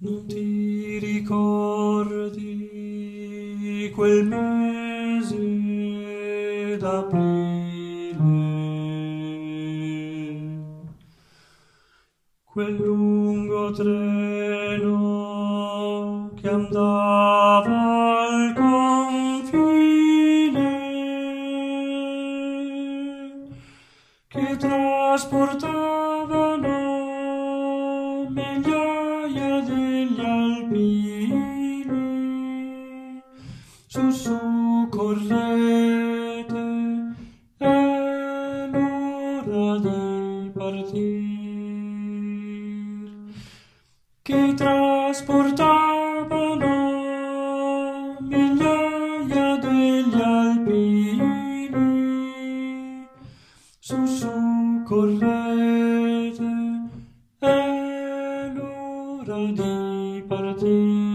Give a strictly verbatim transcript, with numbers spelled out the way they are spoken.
Non ti ricordi quel mese d'aprile, quel lungo treno che andava al confine, che trasportavano migliaia degli alpini. Su, su, correte, è l'ora di partir, che trasportavano migliaia degli alpini. Su, su, correte, è l'ora di partire.